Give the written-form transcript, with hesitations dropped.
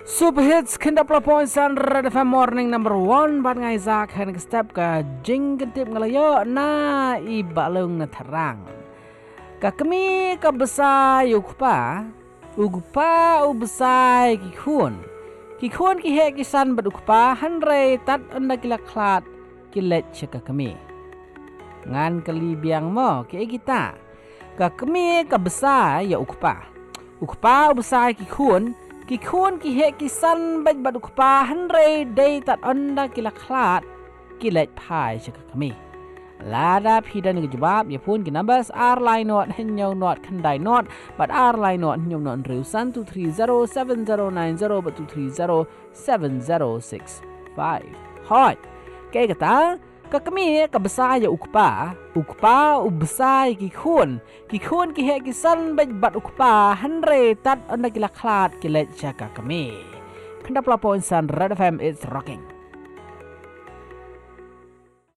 Super hits kenda pelapon san Red FM morning number 1 ban ngai za khen ke step ka jing ketip ngalayo na I balung na terang. Ka kami ka besai ukpa ubesai ki khun ki he ki san bad ukpa hanre tat anda kila klat kilet chaka kami. Ngan kali biang mo ki kita. Ka kami ka besai ya ukpa ubesai ki khun ki he ki san bad bad ukpa hanre day tat anda kila klat kilet pai chaka kami. Lada pida ni jawab ya pun ki numbers R line not henyo not kandai not but R line not henyo not riu san 2307090 but 2307065 hot ke kata ka kami ka besar ya ukpa ubesai ki khun ki he ki san bad ukpa hanre tat anda kila klat kilet chaka kami kandap lapon san Red FM it's rocking.